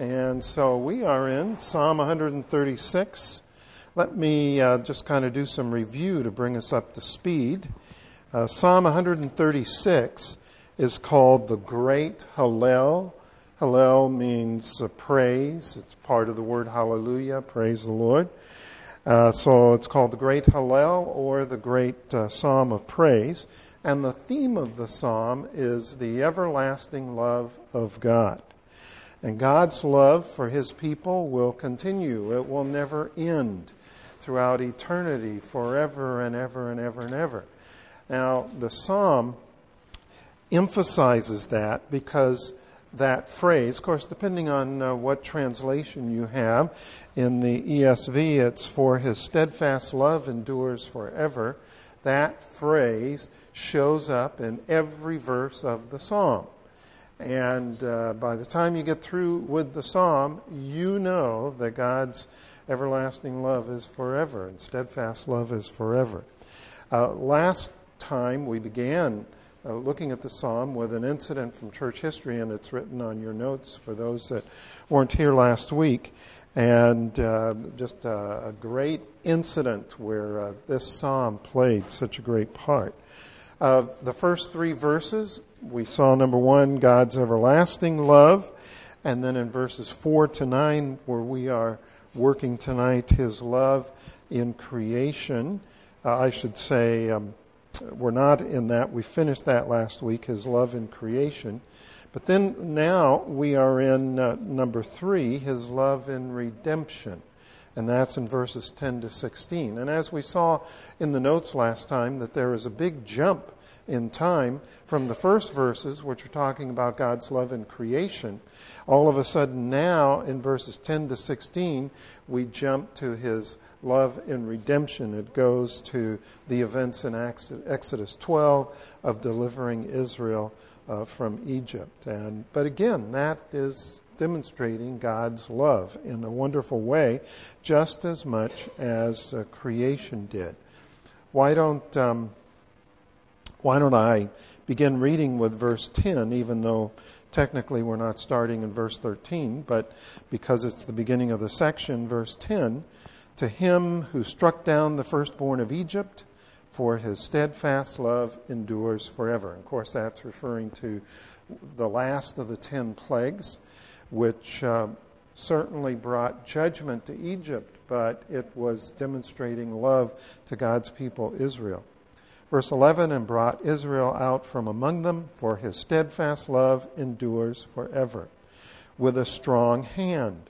And so we are in Psalm 136. Let me just kind of do some review to bring us up to speed. Psalm 136 is called the Great Hallel. Hallel means praise. It's part of the word hallelujah, praise the Lord. So it's called the Great Hallel or the Great Psalm of Praise. And the theme of the psalm is the everlasting love of God. And God's love for His people will continue. It will never end throughout eternity, forever and ever and ever and ever. Now, the psalm emphasizes that because that phrase, of course, depending on what translation you have, in the ESV, it's for His steadfast love endures forever. That phrase shows up in every verse of the psalm. And by the time you get through with the psalm, you know that God's everlasting love is forever and steadfast love is forever. Last time we began looking at the psalm with an incident from church history, and it's written on your notes for those that weren't here last week. And just a great incident where this psalm played such a great part. The first three verses, we saw, number one, God's everlasting love. And then in verses 4 to 9, where we are working tonight, His love in creation. I should say, we're not in that. We finished that last week, His love in creation. But then now we are in number 3, His love in redemption. And that's in verses 10 to 16. And as we saw in the notes last time, that there is a big jump in time from the first verses, which are talking about God's love in creation. All of a sudden now, in verses 10 to 16, we jump to His love in redemption. It goes to the events in Exodus 12 of delivering Israel from Egypt. But again, that is demonstrating God's love in a wonderful way, just as much as creation did. Why don't I begin reading with verse 10, even though technically we're not starting in verse 13, but because it's the beginning of the section, verse 10, to Him who struck down the firstborn of Egypt, for His steadfast love endures forever. And of course, that's referring to the last of the 10 plagues, which certainly brought judgment to Egypt, but it was demonstrating love to God's people, Israel. Verse 11, and brought Israel out from among them, for His steadfast love endures forever. With a strong hand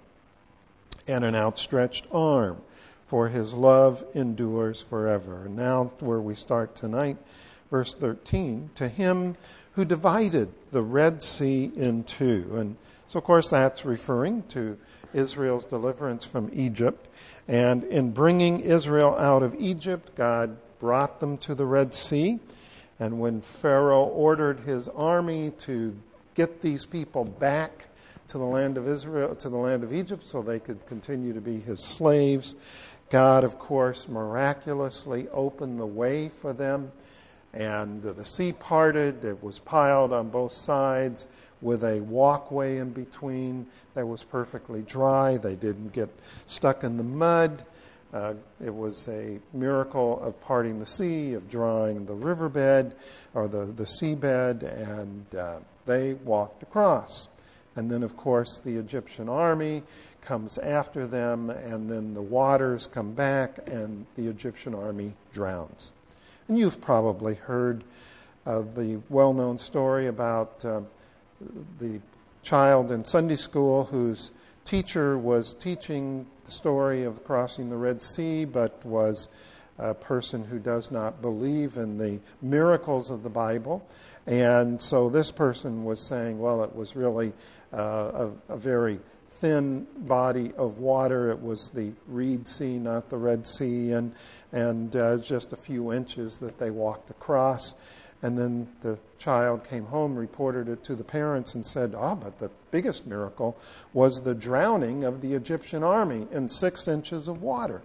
and an outstretched arm, for His love endures forever. And now where we start tonight, verse 13, to Him who divided the Red Sea in two. And so, of course, that's referring to Israel's deliverance from Egypt. And in bringing Israel out of Egypt, God brought them to the Red Sea. And when Pharaoh ordered his army to get these people back to the land of Israel, to the land of Egypt, so they could continue to be his slaves, God, of course, miraculously opened the way for them. And the sea parted. It was piled on both sides with a walkway in between that was perfectly dry. They didn't get stuck in the mud. It was a miracle of parting the sea, of drying the riverbed or the seabed, and they walked across. And then, of course, the Egyptian army comes after them, and then the waters come back, and the Egyptian army drowns. And you've probably heard the well-known story about the child in Sunday school whose teacher was teaching the story of crossing the Red Sea, but was a person who does not believe in the miracles of the Bible. And so this person was saying, well, it was really a very thin body of water. It was the Reed Sea, not the Red Sea, and just a few inches that they walked across. And then the child came home, reported it to the parents, and said, but the biggest miracle was the drowning of the Egyptian army in 6 inches of water.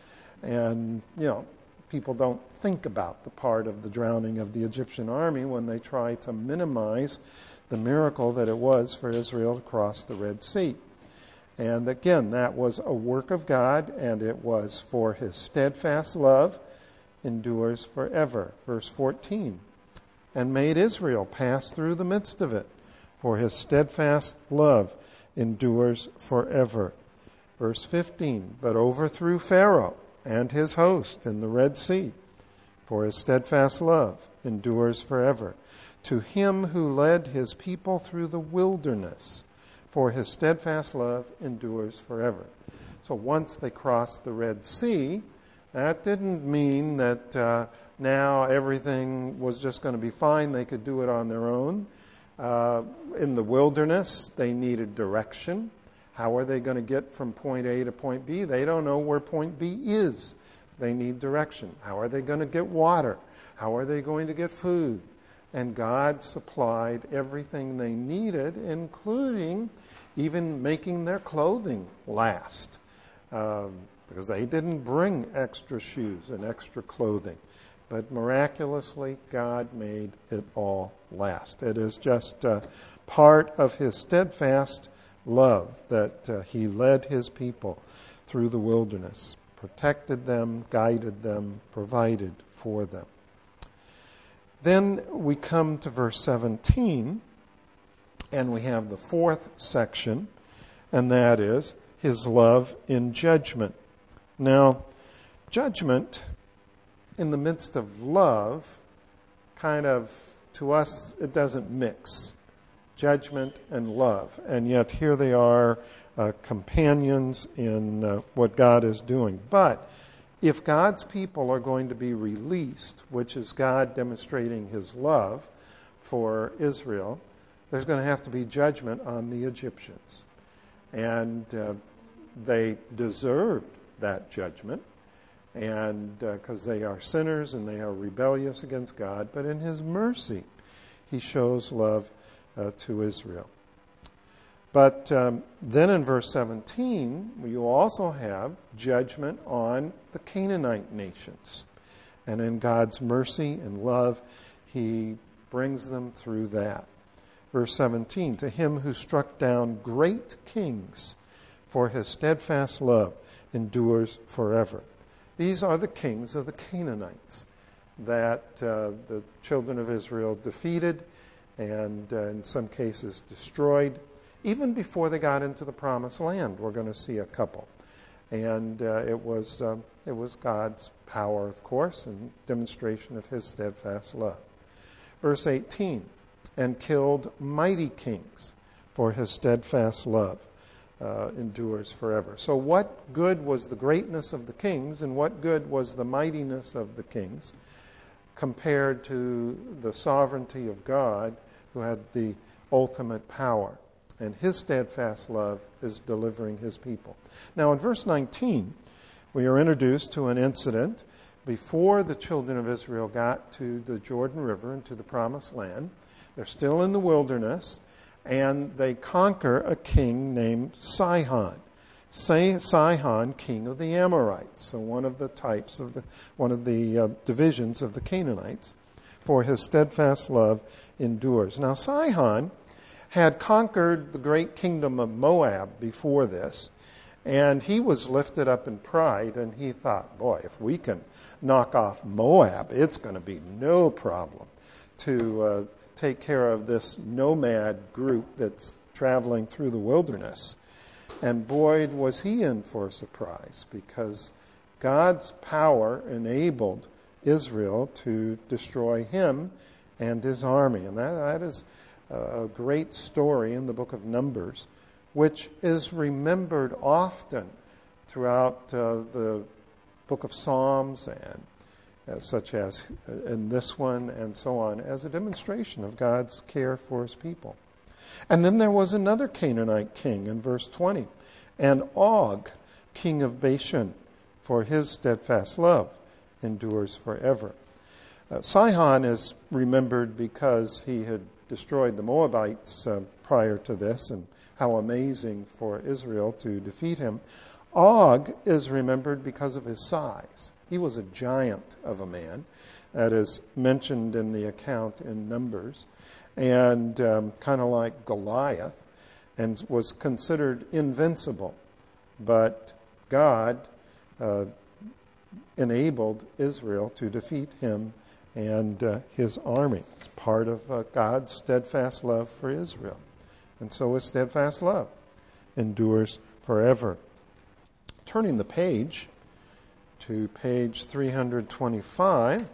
And, people don't think about the part of the drowning of the Egyptian army when they try to minimize the miracle that it was for Israel to cross the Red Sea. And again, that was a work of God, and it was for his steadfast love endures forever. Verse 14, and made Israel pass through the midst of it, for his steadfast love endures forever. Verse 15, but overthrew Pharaoh and his host in the Red Sea, for his steadfast love endures forever. To him who led his people through the wilderness, for his steadfast love endures forever. So once they crossed the Red Sea, that didn't mean that now everything was just going to be fine. They could do it on their own. In the wilderness, they needed direction. How are they going to get from point A to point B? They don't know where point B is. They need direction. How are they going to get water? How are they going to get food? And God supplied everything they needed, including even making their clothing last. Because they didn't bring extra shoes and extra clothing. But miraculously, God made it all last. It is just part of his steadfast love that he led his people through the wilderness, protected them, guided them, provided for them. Then we come to verse 17, and we have the fourth section, and that is his love in judgment. Now, judgment in the midst of love, kind of, to us, it doesn't mix. Judgment and love. And yet here they are, companions in what God is doing. But if God's people are going to be released, which is God demonstrating his love for Israel, there's going to have to be judgment on the Egyptians. And they deserved that judgment, and because they are sinners and they are rebellious against God. But in his mercy, he shows love to Israel. But then in verse 17, you also have judgment on the Canaanite nations. And in God's mercy and love, he brings them through that. Verse 17, to him who struck down great kings, for his steadfast love endures forever. These are the kings of the Canaanites that the children of Israel defeated and in some cases destroyed. Even before they got into the promised land, we're going to see a couple. And it was God's power, of course, and demonstration of his steadfast love. Verse 18, and killed mighty kings, for his steadfast love endures forever. So what good was the greatness of the kings, and what good was the mightiness of the kings compared to the sovereignty of God, who had the ultimate power? And his steadfast love is delivering his people. Now in verse 19, we are introduced to an incident before the children of Israel got to the Jordan River and to the promised land. They're still in the wilderness, and they conquer a king named Sihon. Sihon, king of the Amorites, so one of the types of one of the divisions of the Canaanites. For his steadfast love endures. Now Sihon had conquered the great kingdom of Moab before this, and he was lifted up in pride, and he thought, boy, if we can knock off Moab, it's going to be no problem to take care of this nomad group that's traveling through the wilderness. And boy, was he in for a surprise, because God's power enabled Israel to destroy him and his army. And that is a great story in the book of Numbers, which is remembered often throughout the book of Psalms, and such as in this one and so on, as a demonstration of God's care for his people. And then there was another Canaanite king in verse 20, and Og, king of Bashan, for his steadfast love endures forever. Sihon is remembered because he had destroyed the Moabites prior to this, and how amazing for Israel to defeat him. Og is remembered because of his size. He was a giant of a man. That is mentioned in the account in Numbers. And kind of like Goliath, and was considered invincible. But God enabled Israel to defeat him and his army. It's part of God's steadfast love for Israel. And so his steadfast love endures forever. Turning the page to page 325,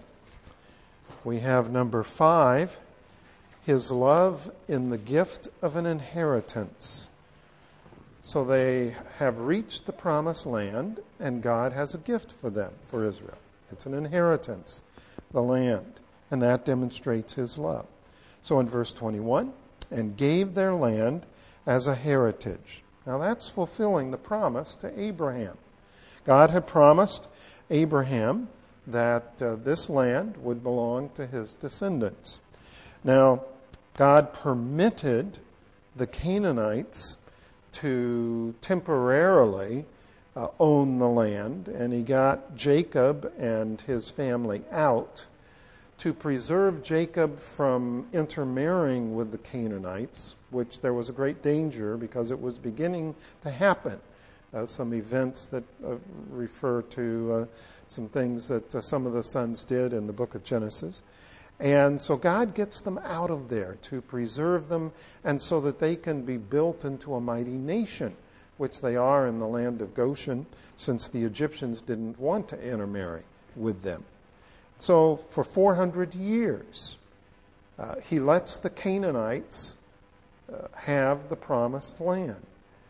we have number 5, his love in the gift of an inheritance. So they have reached the promised land, and God has a gift for them, for Israel. It's an inheritance, the land, and that demonstrates his love. So in verse 21, and gave their land as a heritage. Now that's fulfilling the promise to Abraham. God had promised Abraham that this land would belong to his descendants. Now, God permitted the Canaanites to temporarily own the land, and he got Jacob and his family out to preserve Jacob from intermarrying with the Canaanites, which there was a great danger because it was beginning to happen. Some events that refer to some things that some of the sons did in the book of Genesis. And so God gets them out of there to preserve them and so that they can be built into a mighty nation, which they are in the land of Goshen, since the Egyptians didn't want to intermarry with them. So for 400 years, he lets the Canaanites have the promised land.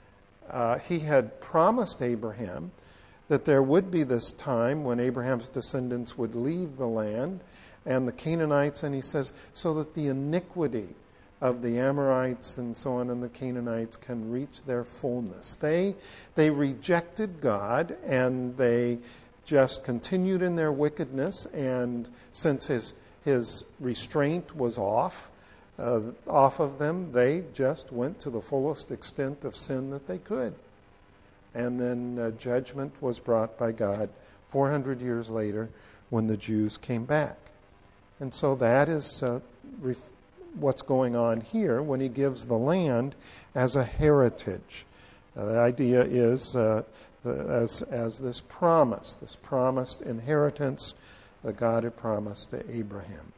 He had promised Abraham that there would be this time when Abraham's descendants would leave the land and the Canaanites, and he says, so that the iniquity of the Amorites and so on and the Canaanites can reach their fullness. They rejected God, and they just continued in their wickedness, and since his restraint was off of them, they just went to the fullest extent of sin that they could. And then judgment was brought by God 400 years later when the Jews came back. And so that is what's going on here when he gives the land as a heritage. The idea is as this promised inheritance that God had promised to Abraham.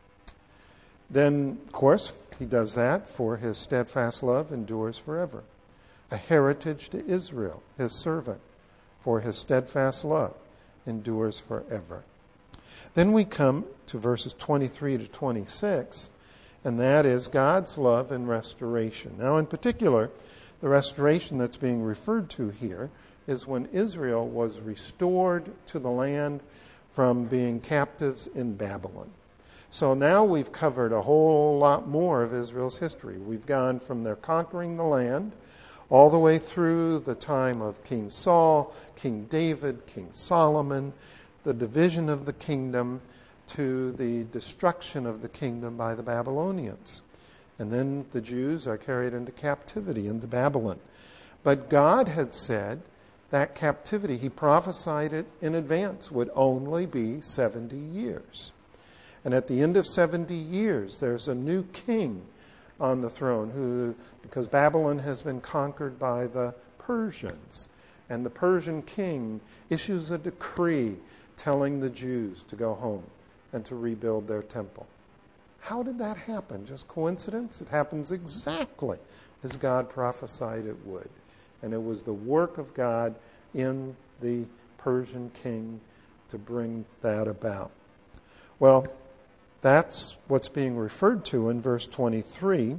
Then, of course, he does that for his steadfast love endures forever. A heritage to Israel, his servant, for his steadfast love endures forever. Then we come to verses 23 to 26, and that is God's love and restoration. Now, in particular, the restoration that's being referred to here is when Israel was restored to the land from being captives in Babylon. So now we've covered a whole lot more of Israel's history. We've gone from their conquering the land all the way through the time of King Saul, King David, King Solomon, the division of the kingdom, to the destruction of the kingdom by the Babylonians. And then the Jews are carried into captivity into Babylon. But God had said that captivity, he prophesied it in advance, would only be 70 years. And at the end of 70 years, there's a new king on the throne because Babylon has been conquered by the Persians. And the Persian king issues a decree telling the Jews to go home and to rebuild their temple. How did that happen? Just coincidence? It happens exactly as God prophesied it would. And it was the work of God in the Persian king to bring that about. Well, that's what's being referred to in verse 23.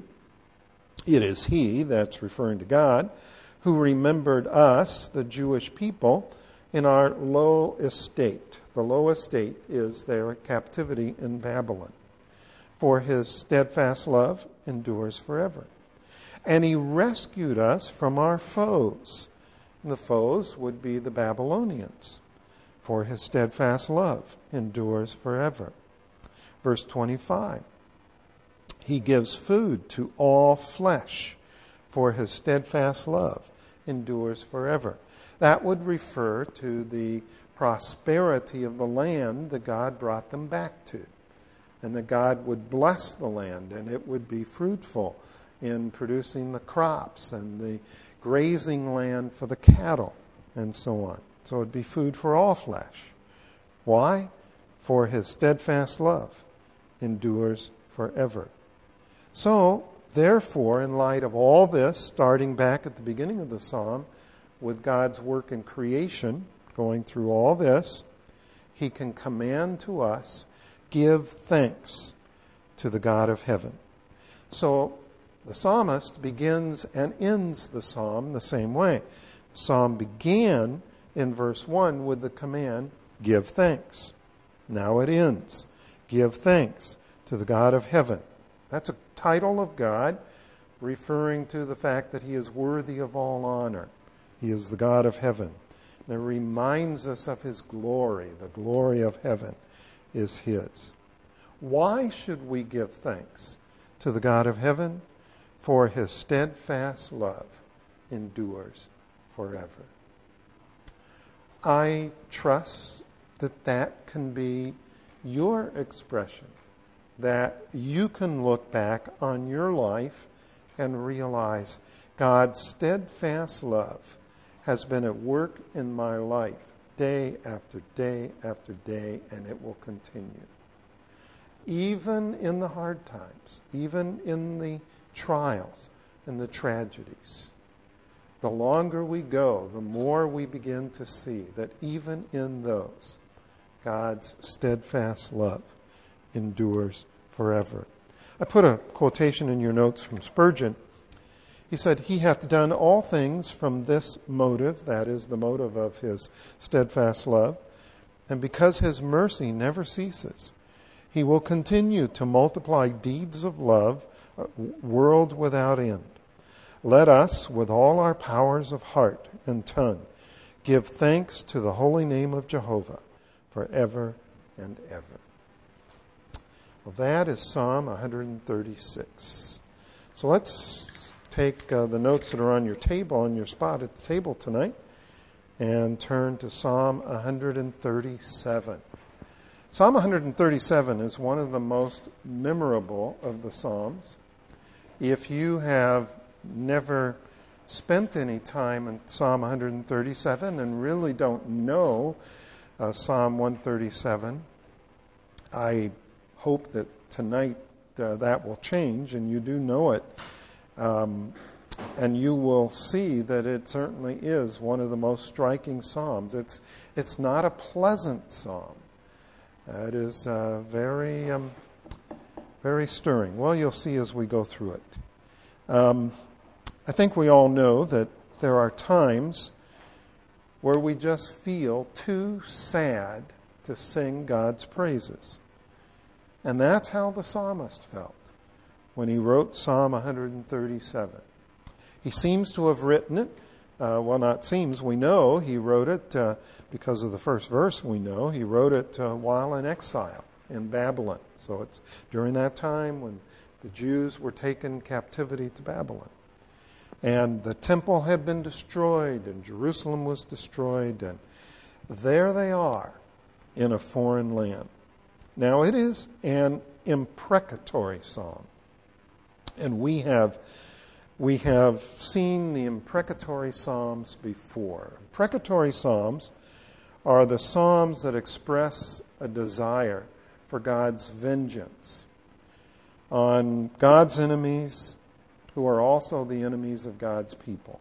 It is he, that's referring to God, who remembered us, the Jewish people, in our low estate. The low estate is their captivity in Babylon. For his steadfast love endures forever. And he rescued us from our foes. And the foes would be the Babylonians. For his steadfast love endures forever. Verse 25. He gives food to all flesh. For his steadfast love endures forever. That would refer to the prosperity of the land that God brought them back to. And that God would bless the land and it would be fruitful in producing the crops and the grazing land for the cattle and so on. So it'd be food for all flesh. Why? For his steadfast love endures forever. So, therefore, in light of all this, starting back at the beginning of the psalm, with God's work in creation, going through all this, he can command to us, give thanks to the God of heaven. So, the psalmist begins and ends the psalm the same way. The psalm began in verse 1 with the command, give thanks. Now it ends, give thanks to the God of heaven. That's a title of God referring to the fact that he is worthy of all honor. He is the God of heaven. And it reminds us of his glory. The glory of heaven is his. Why should we give thanks to the God of heaven? For his steadfast love endures forever. I trust that that can be your expression, that you can look back on your life and realize God's steadfast love has been at work in my life day after day after day, and it will continue. Even in the hard times, even in the trials and the tragedies, the longer we go, the more we begin to see that even in those, God's steadfast love endures forever. I put a quotation in your notes from Spurgeon. He said, he hath done all things from this motive, that is the motive of his steadfast love, and because his mercy never ceases, he will continue to multiply deeds of love, world without end. Let us, with all our powers of heart and tongue, give thanks to the holy name of Jehovah forever and ever. Well, that is Psalm 136. So let's take the notes that are on your table, on your spot at the table tonight, and turn to Psalm 137. Psalm 137 is one of the most memorable of the Psalms. If you have never spent any time in Psalm 137 and really don't know Psalm 137, I hope that tonight that will change and you do know it. And you will see that it certainly is one of the most striking psalms. It's not a pleasant psalm. It is very stirring. Well, you'll see as we go through it. I think we all know that there are times where we just feel too sad to sing God's praises. And that's how the psalmist felt when he wrote Psalm 137. He seems to have written it. Well, not seems, we know he wrote it because of the first verse we know. He wrote it while in exile in Babylon. So it's during that time when the Jews were taken captivity to Babylon. And the temple had been destroyed and Jerusalem was destroyed. And there they are in a foreign land. Now it is an imprecatory psalm. And we have seen the imprecatory psalms before. Imprecatory psalms are the psalms that express a desire for God's vengeance on God's enemies, who are also the enemies of God's people.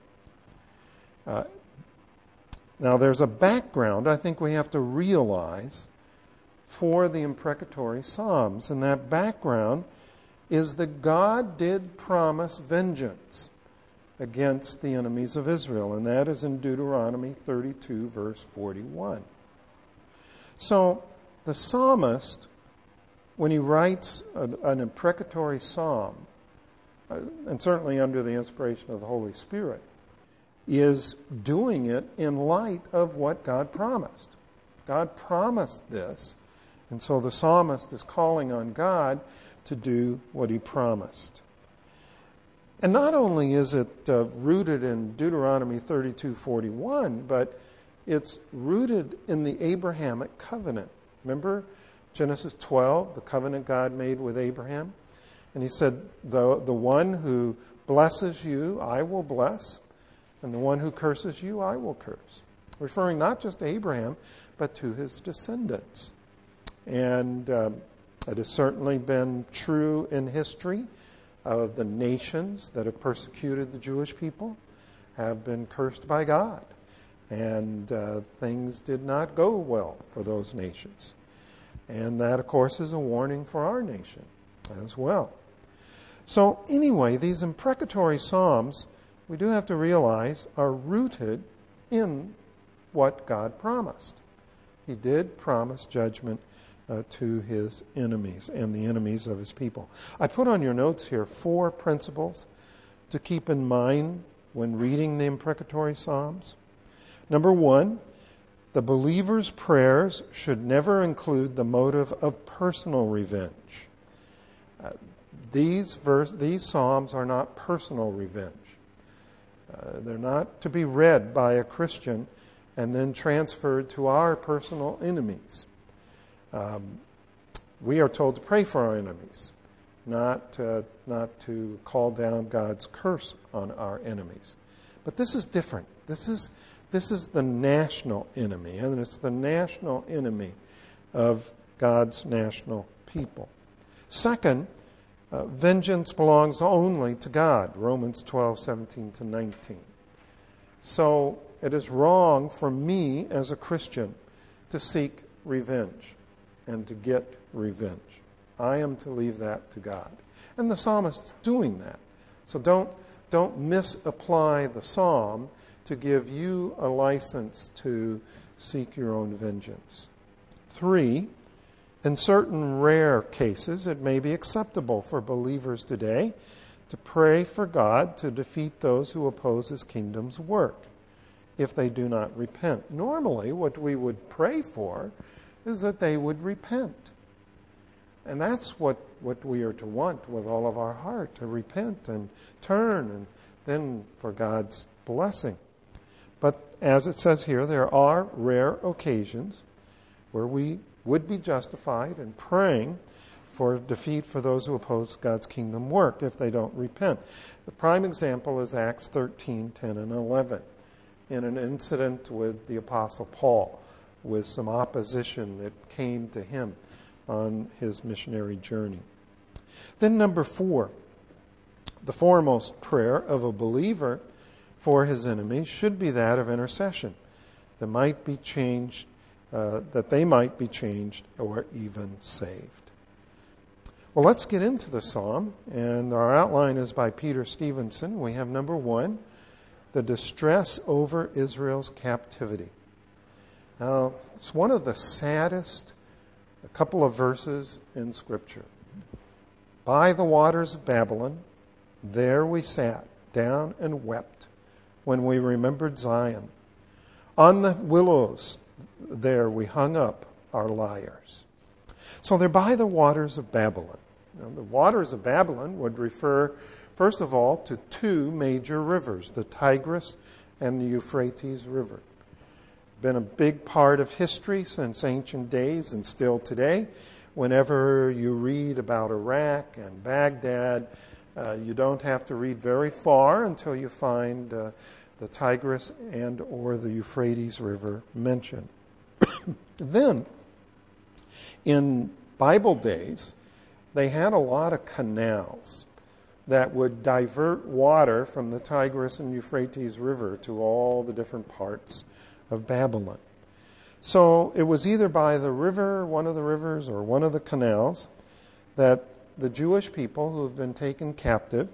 Now there's a background I think we have to realize for the imprecatory psalms, and that background is that God did promise vengeance against the enemies of Israel, and that is in Deuteronomy 32, verse 41. So the psalmist, when he writes an imprecatory psalm, and certainly under the inspiration of the Holy Spirit, is doing it in light of what God promised. God promised this, and so the psalmist is calling on God to do what he promised. And not only is it rooted in Deuteronomy 32:41, but it's rooted in the Abrahamic covenant. Remember Genesis 12, the covenant God made with Abraham? And he said, the one who blesses you, I will bless, and the one who curses you, I will curse. Referring not just to Abraham, but to his descendants. And it has certainly been true in history of the nations that have persecuted the Jewish people have been cursed by God. And things did not go well for those nations. And that, of course, is a warning for our nation as well. So anyway, these imprecatory psalms, we do have to realize, are rooted in what God promised. He did promise judgment to his enemies and the enemies of his people. I put on your notes here 4 principles to keep in mind when reading the imprecatory psalms. Number 1, the believer's prayers should never include the motive of personal revenge. These psalms are not personal revenge. They're not to be read by a Christian and then transferred to our personal enemies. We are told to pray for our enemies, not to call down God's curse on our enemies. But this is different. This is the national enemy, and it's the national enemy of God's national people. Second, vengeance belongs only to God, Romans 12:17-19. So it is wrong for me as a Christian to seek revenge and to get revenge. I am to leave that to God. And the psalmist is doing that. So don't misapply the psalm to give you a license to seek your own vengeance. 3, in certain rare cases, it may be acceptable for believers today to pray for God to defeat those who oppose his kingdom's work if they do not repent. Normally, what we would pray for is that they would repent. And that's what we are to want with all of our heart, to repent and turn, and then for God's blessing. But as it says here, there are rare occasions where we would be justified in praying for defeat for those who oppose God's kingdom work if they don't repent. The prime example is Acts 13:10 and 11, in an incident with the Apostle Paul, with some opposition that came to him on his missionary journey. Then number 4, the foremost prayer of a believer for his enemies should be that of intercession, that they might be changed or even saved. Well, let's get into the psalm, and our outline is by Peter Stevenson. We have number 1, the distress over Israel's captivity. Now, it's one of the saddest, a couple of verses in Scripture. By the waters of Babylon, there we sat down and wept when we remembered Zion. On the willows, there we hung up our lyres. So they're by the waters of Babylon. Now, the waters of Babylon would refer, first of all, to 2 major rivers, the Tigris and the Euphrates River. Been a big part of history since ancient days and still today. Whenever you read about Iraq and Baghdad, you don't have to read very far until you find the Tigris and or the Euphrates River mentioned. Then, in Bible days, they had a lot of canals that would divert water from the Tigris and Euphrates River to all the different parts of Babylon. So it was either by the river, one of the rivers, or one of the canals, that the Jewish people who have been taken captive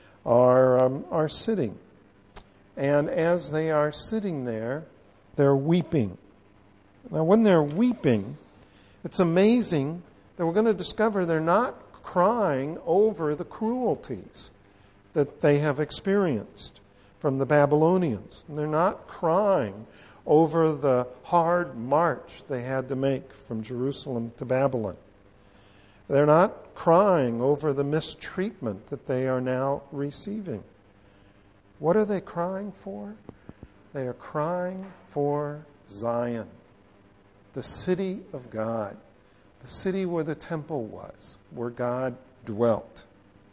are sitting. And as they are sitting there, they're weeping. Now, when they're weeping, it's amazing that we're going to discover they're not crying over the cruelties that they have experienced from the Babylonians. And they're not crying over the hard march they had to make from Jerusalem to Babylon. They're not crying over the mistreatment that they are now receiving. What are they crying for? They are crying for Zion, the city of God, the city where the temple was, where God dwelt.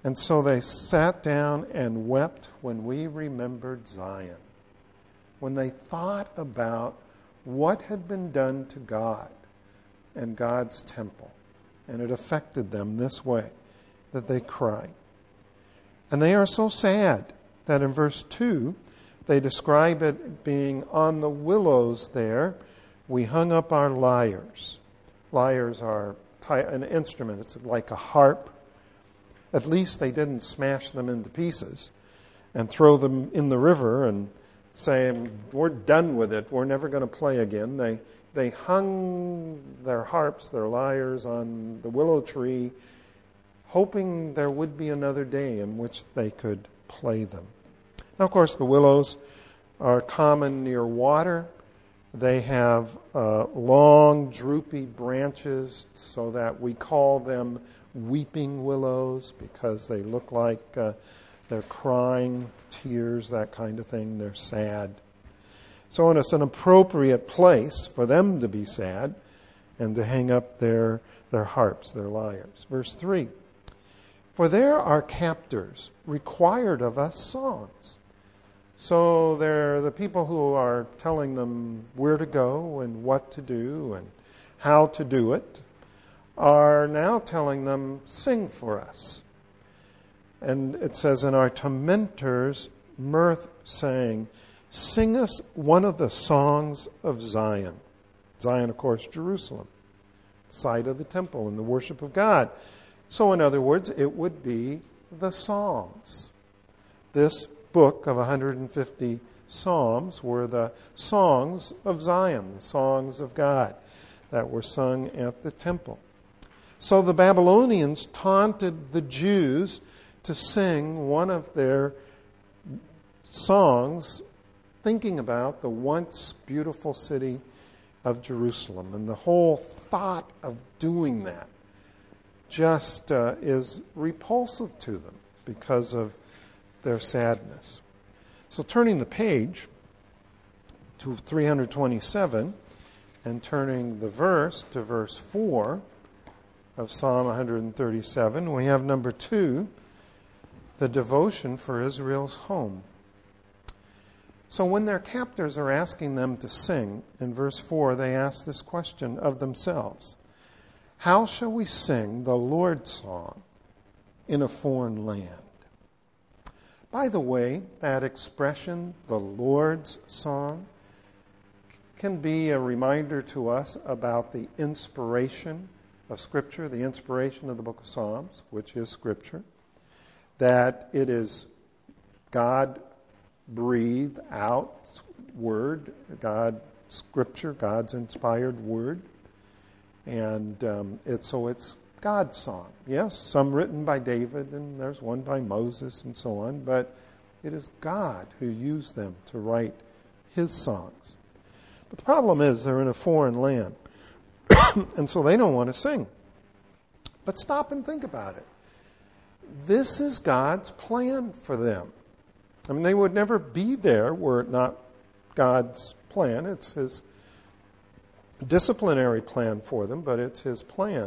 And so they sat down and wept when we remembered Zion, when they thought about what had been done to God and God's temple. And it affected them this way, that they cried. And they are so sad that in verse 2, they describe it being on the willows there, we hung up our lyres. Lyres are an instrument. It's like a harp. At least they didn't smash them into pieces and throw them in the river and say, we're done with it. We're never going to play again. They hung their harps, their lyres, on the willow tree, hoping there would be another day in which they could play them. Now, of course, the willows are common near water. They have long, droopy branches, so that we call them weeping willows because they look like they're crying, tears, that kind of thing. They're sad. So it's an appropriate place for them to be sad and to hang up their harps, their lyres. Verse 3, for there our captors required of us songs. So they're the people who are telling them where to go and what to do and how to do it are now telling them, sing for us. And it says, and our tormentors mirth saying, sing us one of the songs of Zion. Zion, of course, Jerusalem, site of the temple and the worship of God. So in other words, it would be the Psalms. This book of 150 Psalms were the songs of Zion, the songs of God that were sung at the temple. So the Babylonians taunted the Jews to sing one of their songs thinking about the once beautiful city of Jerusalem. And the whole thought of doing that just is repulsive to them because of their sadness. So turning the page to 327 and turning the verse to verse 4 of Psalm 137, we have number 2, the devotion for Israel's home. So when their captors are asking them to sing, in verse 4, they ask this question of themselves. How shall we sing the Lord's song in a foreign land? By the way, that expression, the Lord's song, can be a reminder to us about the inspiration of Scripture, the inspiration of the book of Psalms, which is Scripture, that it is God breathed out word, Scripture, God's inspired word, and it's God's song. Yes, some written by David, and there's one by Moses and so on, but it is God who used them to write his songs. But the problem is they're in a foreign land, and so they don't want to sing. But stop and think about it. This is God's plan for them. I mean, they would never be there were it not God's plan. It's his disciplinary plan for them, but it's his plan.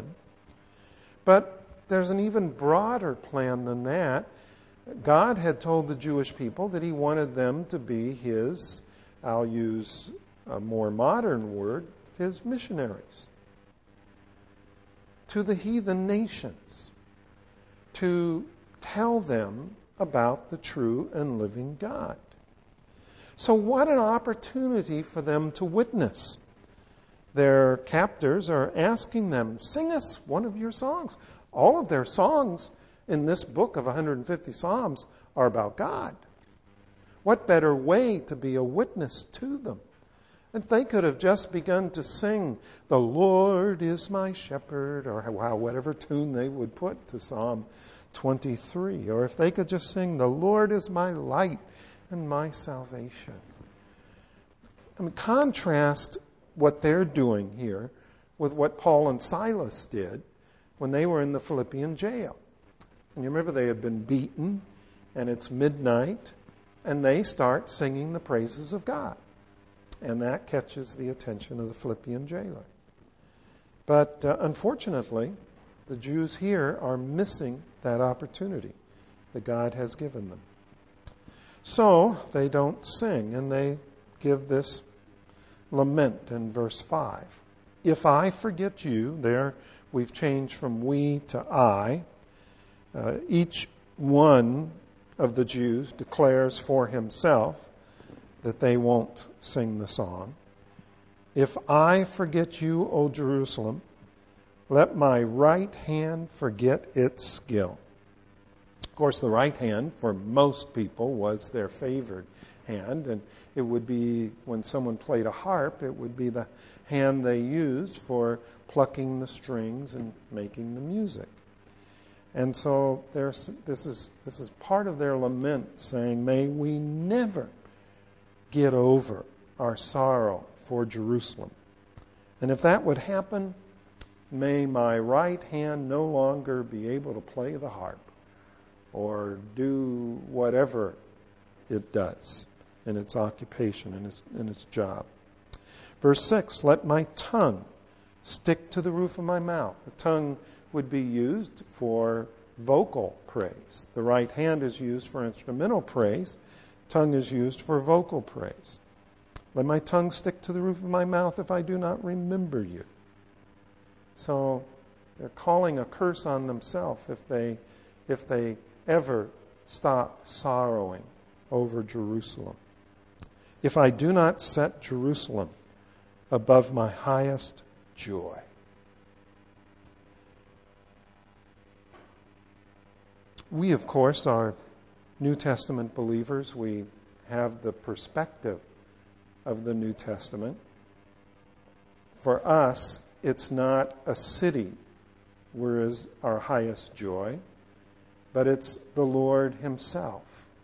But there's an even broader plan than that. God had told the Jewish people that he wanted them to be his, I'll use a more modern word, his missionaries to the heathen nations, to tell them about the true and living God. So what an opportunity for them to witness. Their captors are asking them, sing us one of your songs. All of their songs in this book of 150 Psalms are about God. What better way to be a witness to them? If they could have just begun to sing, the Lord is my shepherd, or whatever tune they would put to Psalm 23. Or if they could just sing, the Lord is my light and my salvation. I mean, contrast what they're doing here with what Paul and Silas did when they were in the Philippian jail. And you remember they had been beaten, and it's midnight, and they start singing the praises of God. And that catches the attention of the Philippian jailer. But unfortunately, the Jews here are missing that opportunity. that God has given them. So they don't sing, and they give this lament in verse 5. If I forget you, there we've changed from we to I. Each one of the Jews declares for himself that they won't sing the song. If I forget you, O Jerusalem, let my right hand forget its skill. Of course, the right hand for most people was their favored hand, and it would be, when someone played a harp, it would be the hand they used for plucking the strings and making the music. And so this is part of their lament, saying, may we never get over our sorrow for Jerusalem. And if that would happen, may my right hand no longer be able to play the harp or do whatever it does in its occupation, in its job. Verse 6, let my tongue stick to the roof of my mouth. The tongue would be used for vocal praise. The right hand is used for instrumental praise. Tongue is used for vocal praise. Let my tongue stick to the roof of my mouth if I do not remember you. So they're calling a curse on themselves if they ever stop sorrowing over Jerusalem. If I do not set Jerusalem above my highest joy. We, of course, are New Testament believers. We have the perspective of the New Testament. For us, it's not a city where is our highest joy, but it's the Lord himself.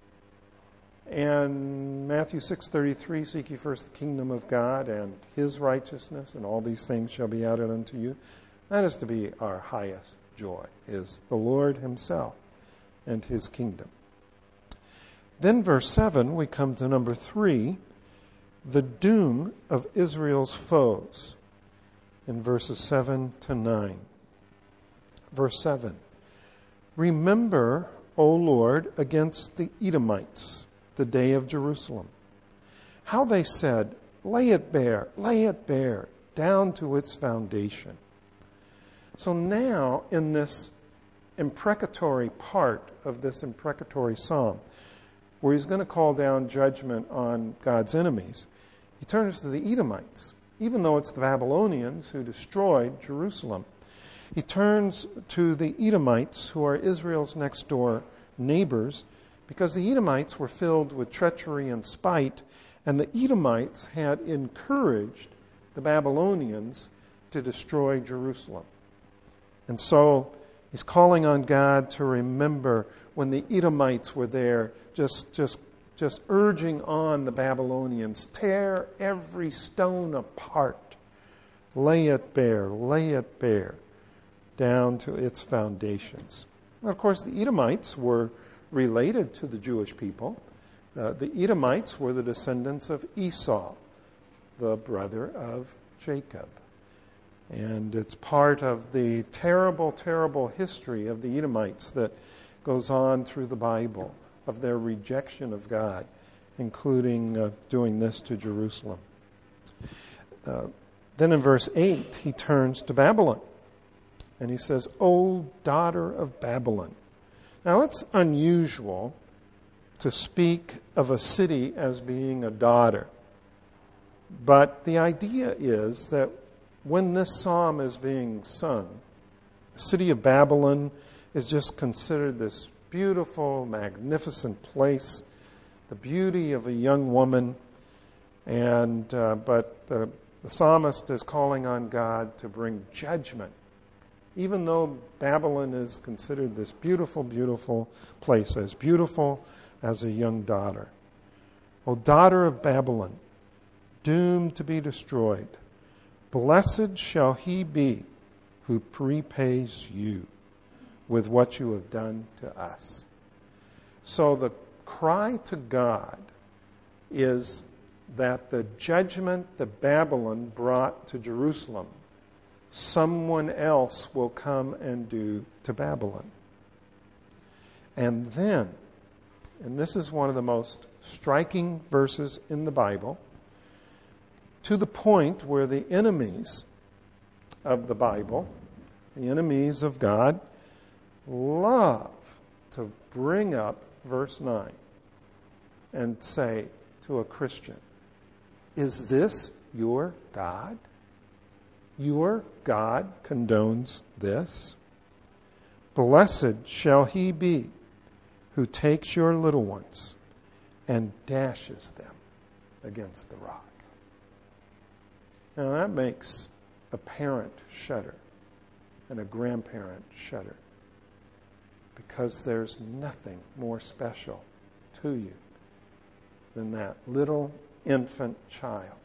And Matthew 6:33, seek ye first the kingdom of God and his righteousness, and all these things shall be added unto you. That is to be our highest joy, is the Lord himself and his kingdom. Then verse 7, we come to number 3, the doom of Israel's foes, in verses 7 to 9. Verse 7, remember, O Lord, against the Edomites, the day of Jerusalem, how they said, lay it bare, down to its foundation. So now, in this imprecatory part of this imprecatory psalm, where he's going to call down judgment on God's enemies, he turns to the Edomites. Even though it's the Babylonians who destroyed Jerusalem, he turns to the Edomites, who are Israel's next door neighbors, because the Edomites were filled with treachery and spite, and the Edomites had encouraged the Babylonians to destroy Jerusalem. And so he's calling on God to remember when the Edomites were there, just urging on the Babylonians, tear every stone apart, lay it bare, down to its foundations. And of course, the Edomites were related to the Jewish people. The Edomites were the descendants of Esau, the brother of Jacob. And it's part of the terrible, terrible history of the Edomites that goes on through the Bible, of their rejection of God, including doing this to Jerusalem. Then in verse 8, he turns to Babylon, and he says, O daughter of Babylon. Now, it's unusual to speak of a city as being a daughter, but the idea is that when this psalm is being sung, the city of Babylon is just considered this beautiful, magnificent place, the beauty of a young woman, but the psalmist is calling on God to bring judgment, even though Babylon is considered this beautiful, beautiful place, as beautiful as a young daughter. O daughter of Babylon, doomed to be destroyed, blessed shall he be who repays you with what you have done to us. So the cry to God is that the judgment that Babylon brought to Jerusalem, someone else will come and do to Babylon. And then, and this is one of the most striking verses in the Bible, to the point where the enemies of the Bible, the enemies of God, love to bring up verse 9 and say to a Christian, is this your God? Your God condones this? Blessed shall he be who takes your little ones and dashes them against the rock. Now that makes a parent shudder and a grandparent shudder, because there's nothing more special to you than that little infant child.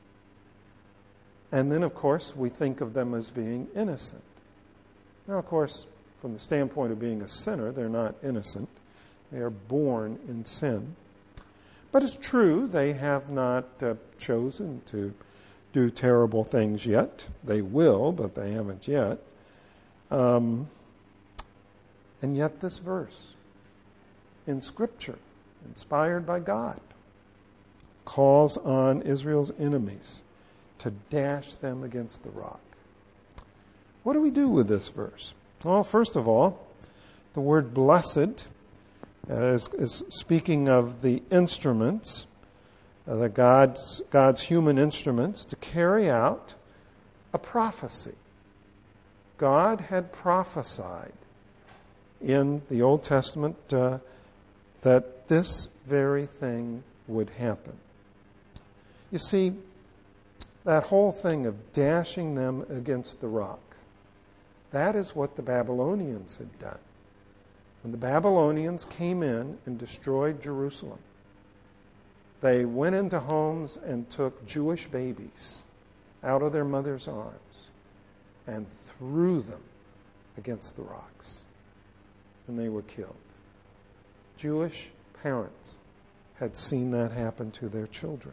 And then, of course, we think of them as being innocent. Now, of course, from the standpoint of being a sinner, they're not innocent. They are born in sin. But it's true, they have not chosen to do terrible things yet. They will, but they haven't yet. And yet this verse in Scripture, inspired by God, calls on Israel's enemies to dash them against the rock. What do we do with this verse? Well, first of all, the word blessed is speaking of the instruments, God's human instruments, to carry out a prophecy. God had prophesied in the Old Testament that this very thing would happen. You see, that whole thing of dashing them against the rock, that is what the Babylonians had done. When the Babylonians came in and destroyed Jerusalem, they went into homes and took Jewish babies out of their mother's arms and threw them against the rocks. And they were killed. Jewish parents had seen that happen to their children.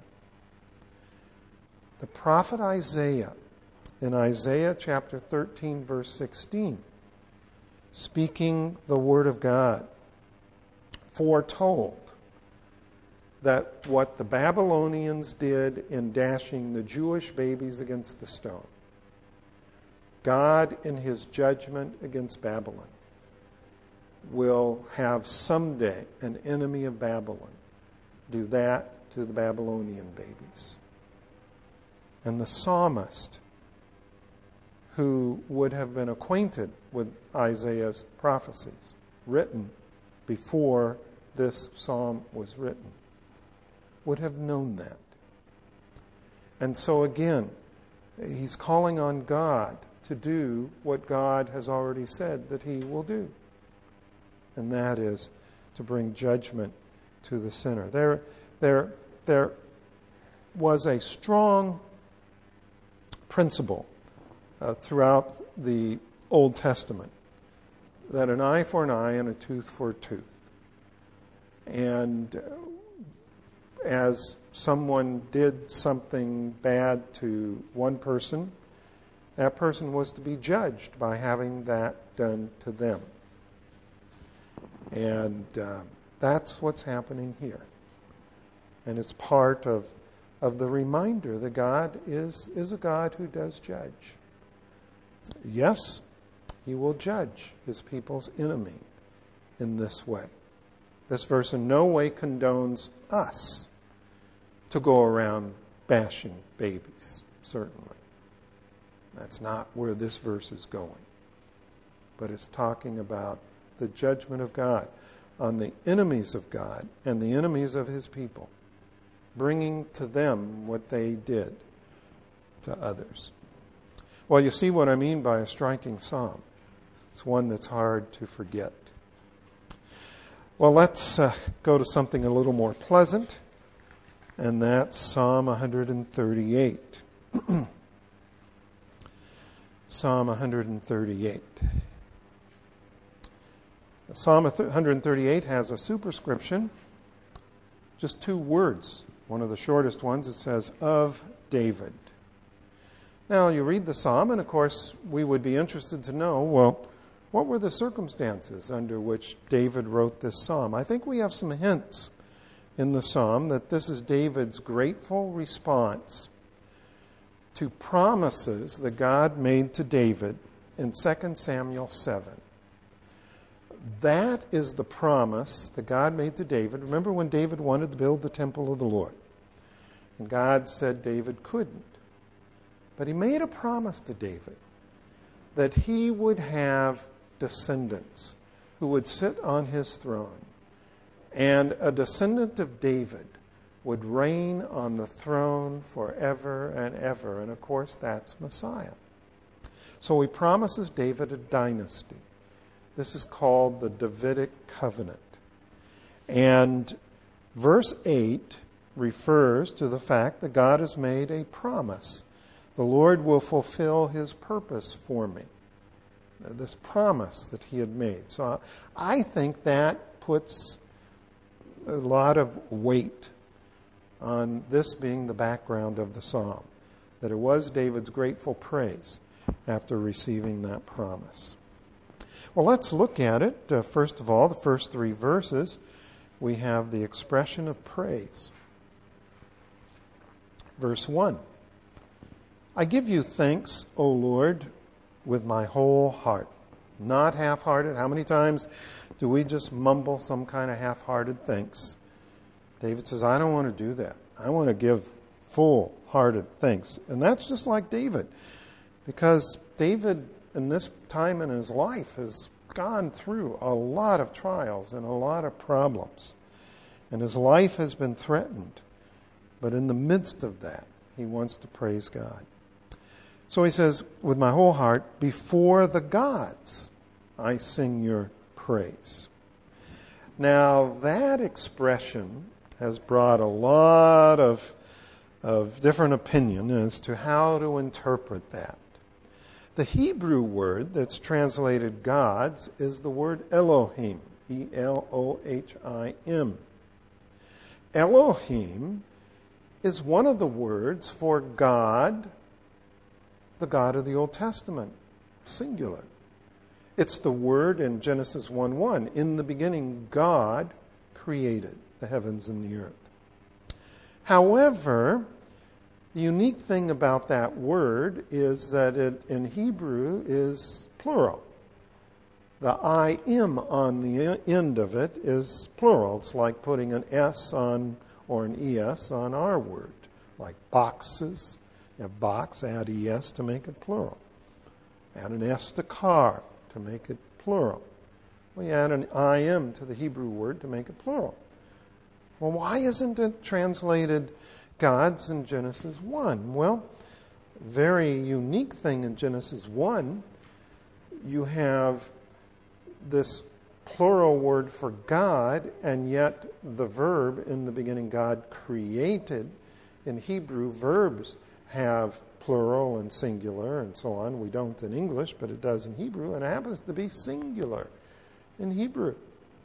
The prophet Isaiah, in Isaiah chapter 13, verse 16, speaking the word of God, foretold that what the Babylonians did in dashing the Jewish babies against the stone, God, in his judgment against Babylon, will have someday an enemy of Babylon do that to the Babylonian babies. And the psalmist, who would have been acquainted with Isaiah's prophecies, written before this psalm was written, would have known that. And so again, he's calling on God to do what God has already said that he will do. And that is to bring judgment to the sinner. There was a strong principle throughout the Old Testament that an eye for an eye and a tooth for a tooth. And as someone did something bad to one person, that person was to be judged by having that done to them. And that's what's happening here. And it's part of the reminder that God is a God who does judge. Yes, he will judge his people's enemy in this way. This verse in no way condones us to go around bashing babies, certainly. That's not where this verse is going. But it's talking about the judgment of God on the enemies of God and the enemies of his people, bringing to them what they did to others. Well, you see what I mean by a striking psalm. It's one that's hard to forget. Well, let's go to something a little more pleasant, and that's Psalm 138. Psalm 138. Psalm 138 has a superscription, just 2 words. One of the shortest ones, it says, of David. Now, you read the psalm, and of course, we would be interested to know, well, What were the circumstances under which David wrote this psalm? I think we have some hints in the psalm that this is David's grateful response to promises that God made to David in 2 Samuel 7. That is the promise that God made to David. Remember when David wanted to build the temple of the Lord? And God said David couldn't. But he made a promise to David that he would have descendants who would sit on his throne. And a descendant of David would reign on the throne forever and ever. And of course, that's Messiah. So he promises David a dynasty. This is called the Davidic covenant. And verse 8 refers to the fact that God has made a promise. The Lord will fulfill his purpose for me. This promise that he had made. So I think that puts a lot of weight on this being the background of the psalm, that it was David's grateful praise after receiving that promise. Well, let's look at it. First of all, the first 3 verses, we have the expression of praise. Verse 1, I give you thanks, O Lord, with my whole heart. Not half-hearted. How many times do we just mumble some kind of half-hearted thanks? David says, I don't want to do that. I want to give full-hearted thanks. And that's just like David. Because David, in this time in his life, has gone through a lot of trials and a lot of problems. And his life has been threatened. But in the midst of that, he wants to praise God. So he says, with my whole heart, before the gods, I sing your praise. Now, that expression has brought a lot of different opinion as to how to interpret that. The Hebrew word that's translated gods is the word Elohim, E-L-O-H-I-M. Elohim is one of the words for God, the God of the Old Testament, singular. It's the word in Genesis 1:1. In the beginning, God created the heavens and the earth. However, the unique thing about that word is that it in Hebrew is plural. The I-M on the end of it is plural. It's like putting an S on or an ES on our word, like boxes. You have box, add ES to make it plural. Add an S to car to make it plural. We add an IM to the Hebrew word to make it plural. Well, why isn't it translated gods in Genesis 1? Well, very unique thing in Genesis 1, you have this plural word for God, and yet the verb in the beginning, God created. In Hebrew, verbs have plural and singular and so on. We don't in English, but it does in Hebrew, and it happens to be singular in Hebrew.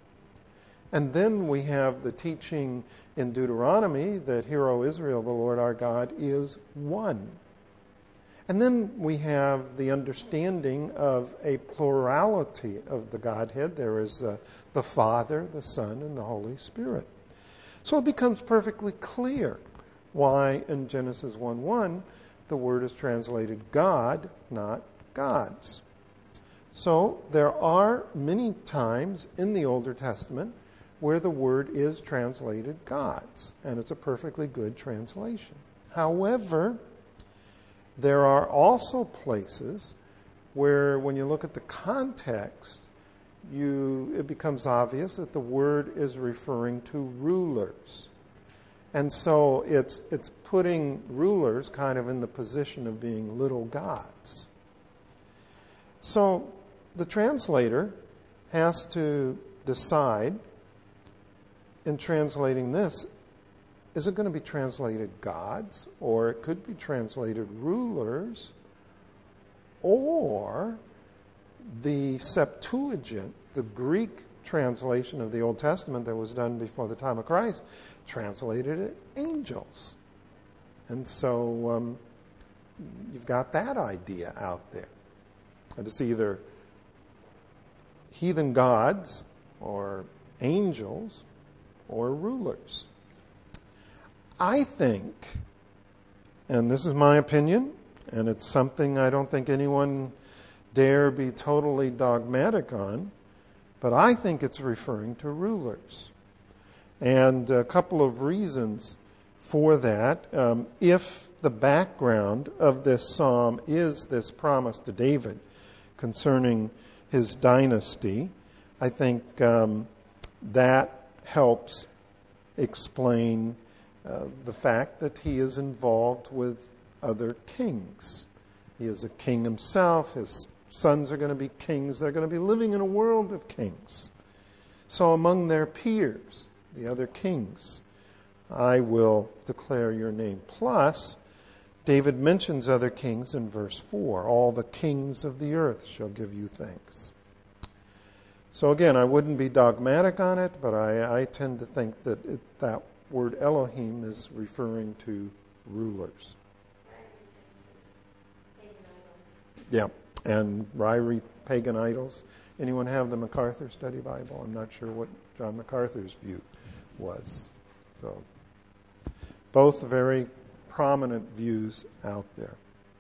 And then we have the teaching in Deuteronomy that, Hear, O Israel, the Lord our God is one. And then we have the understanding of a plurality of the Godhead. There is the Father, the Son, and the Holy Spirit. So it becomes perfectly clear why in Genesis 1:1 the word is translated God, not gods. So there are many times in the Older Testament where the word is translated gods, and it's a perfectly good translation. However, there are also places where when you look at the context, it becomes obvious that the word is referring to rulers. And so it's putting rulers kind of in the position of being little gods. So the translator has to decide in translating this, is it going to be translated gods, or it could be translated rulers, or the Septuagint, the Greek translation of the Old Testament that was done before the time of Christ, translated it angels. And so you've got that idea out there. And it's either heathen gods or angels or rulers. I think, and this is my opinion, and it's something I don't think anyone dare be totally dogmatic on, but I think it's referring to rulers. And a couple of reasons for that. If the background of this psalm is this promise to David concerning his dynasty, I think that helps explain the fact that he is involved with other kings. He is a king himself. His sons are going to be kings. They're going to be living in a world of kings. So among their peers, the other kings, I will declare your name. Plus, David mentions other kings in verse 4. All the kings of the earth shall give you thanks. So again, I wouldn't be dogmatic on it, but I tend to think that that word Elohim is referring to rulers. Yeah, and Ryrie, pagan idols. Anyone have the MacArthur Study Bible? I'm not sure what John MacArthur's view was. So, both very prominent views out there.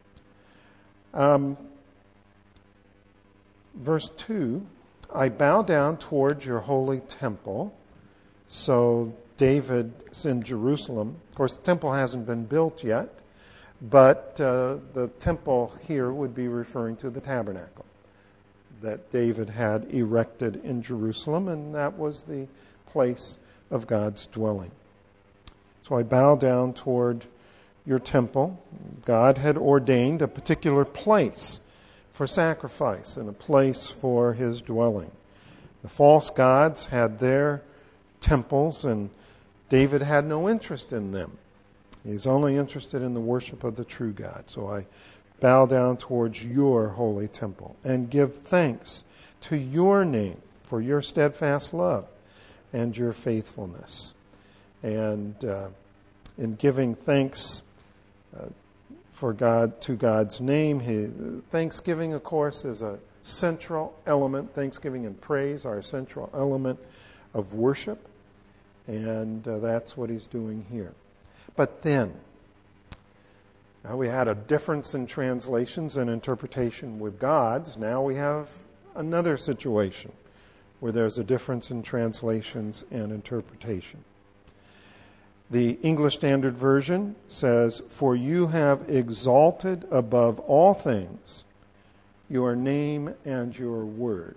Verse 2, I bow down towards your holy temple. So David's in Jerusalem. Of course, the temple hasn't been built yet, but the temple here would be referring to the tabernacle that David had erected in Jerusalem, and that was the place of God's dwelling. So I bow down toward your temple. God had ordained a particular place for sacrifice and a place for his dwelling. The false gods had their temples, and David had no interest in them. He's only interested in the worship of the true God. So I bow down towards your holy temple and give thanks to your name for your steadfast love and your faithfulness. And in giving thanks for God to God's name, thanksgiving, of course, is a central element. Thanksgiving and praise are a central element of worship, and that's what he's doing here. But then, now we had a difference in translations and interpretation with gods. Now we have another situation where there's a difference in translations and interpretation. The English Standard Version says, for you have exalted above all things your name and your word.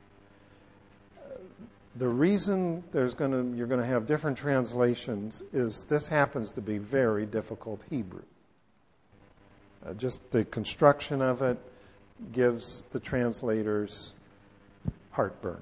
The reason you're going to have different translations is this happens to be very difficult Hebrew. Just the construction of it gives the translators heartburn.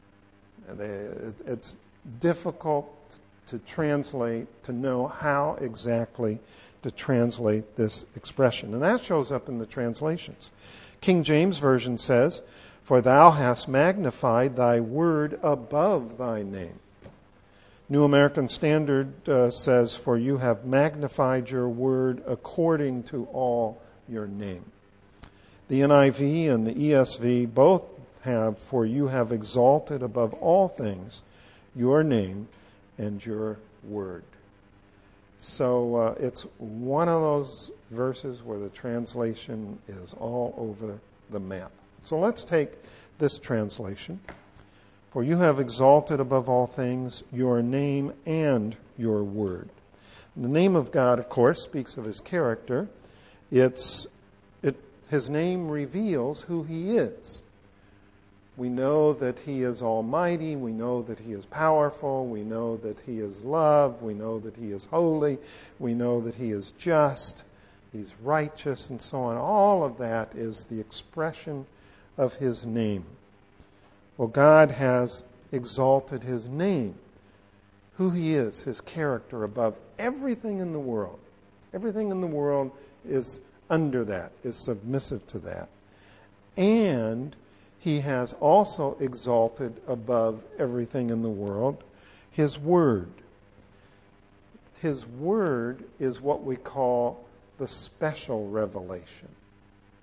It's difficult to translate, to know how exactly to translate this expression. And that shows up in the translations. King James Version says, for thou hast magnified thy word above thy name. New American Standard says, for you have magnified your word according to all your name. The NIV and the ESV both have, for you have exalted above all things your name and your word. So it's one of those verses where the translation is all over the map. So let's take this translation. For you have exalted above all things your name and your word. The name of God, of course, speaks of his character. His name reveals who he is. We know that he is almighty. We know that he is powerful. We know that he is love. We know that he is holy. We know that he is just. He's righteous and so on. All of that is the expression of his name. Well, God has exalted his name, who he is, his character, above everything in the world. Everything in the world is under that, is submissive to that. And he has also exalted above everything in the world his word. His word is what we call the special revelation.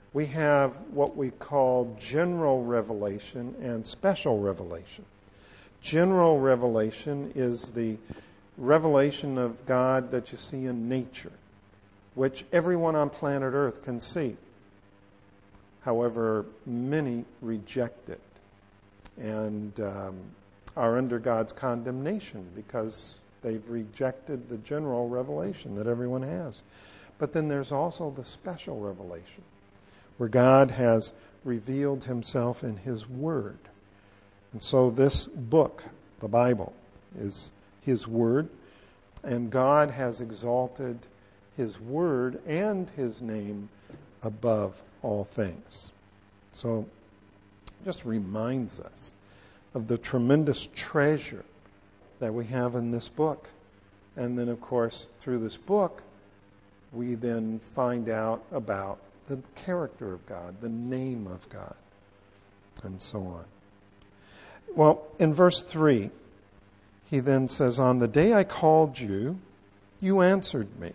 we have what we call general revelation and special revelation. General revelation is the revelation of God that you see in nature, which everyone on planet Earth can see. However, many reject it and are under God's condemnation because they've rejected the general revelation that everyone has. But then there's also the special revelation, where God has revealed himself in his Word. And so this book, the Bible, is his Word, and God has exalted his Word and his name above all things. So it just reminds us of the tremendous treasure that we have in this book. And then, of course, through this book, we then find out about the character of God, the name of God, and so on. Well, in verse 3, he then says, "On the day I called you, you answered me."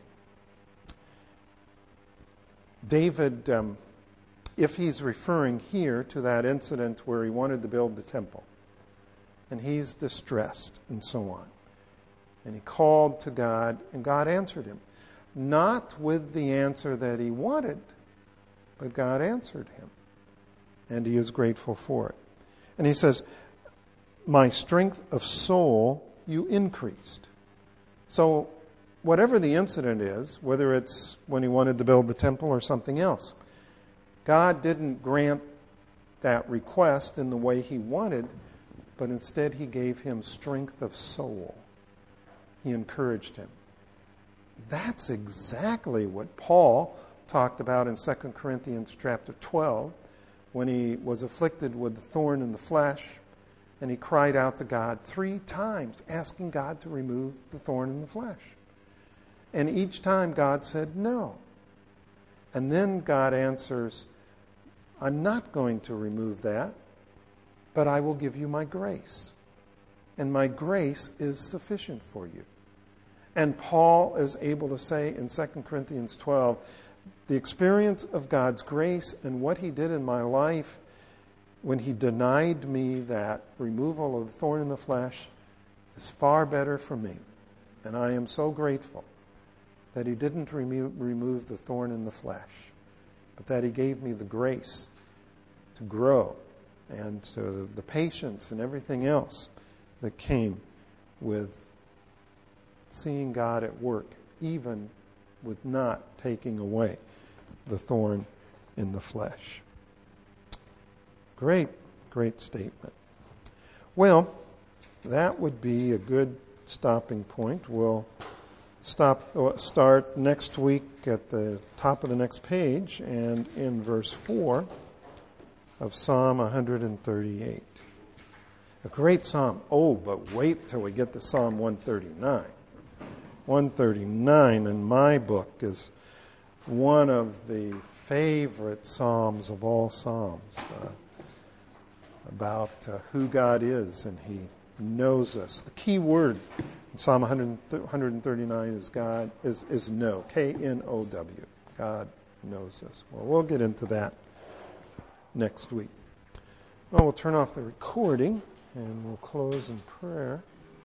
David, if he's referring here to that incident where he wanted to build the temple, and he's distressed and so on, and he called to God, and God answered him. Not with the answer that he wanted, but God answered him, and he is grateful for it. And he says, "My strength of soul you increased." So whatever the incident is, whether it's when he wanted to build the temple or something else, God didn't grant that request in the way he wanted, but instead he gave him strength of soul. He encouraged him. That's exactly what Paul talked about in 2 Corinthians chapter 12 when he was afflicted with the thorn in the flesh, and he cried out to God 3 times, asking God to remove the thorn in the flesh. And each time God said no. And then God answers, "I'm not going to remove that, but I will give you my grace. And my grace is sufficient for you." And Paul is able to say in 2 Corinthians 12, the experience of God's grace and what he did in my life when he denied me that removal of the thorn in the flesh is far better for me. And I am so grateful that he didn't remove the thorn in the flesh, but that he gave me the grace to grow and to the patience and everything else that came with seeing God at work, even with not taking away the thorn in the flesh. Great, great statement. Well, that would be a good stopping point. We'll start next week at the top of the next page and in verse 4 of Psalm 138. A great psalm. Oh, but wait till we get to Psalm 139. 139 in my book is one of the favorite psalms of all psalms, about who God is, and he knows us. The key word in Psalm 139 is God, is know, K-N-O-W. God knows us. Well, we'll get into that next week. Well, we'll turn off the recording and we'll close in prayer.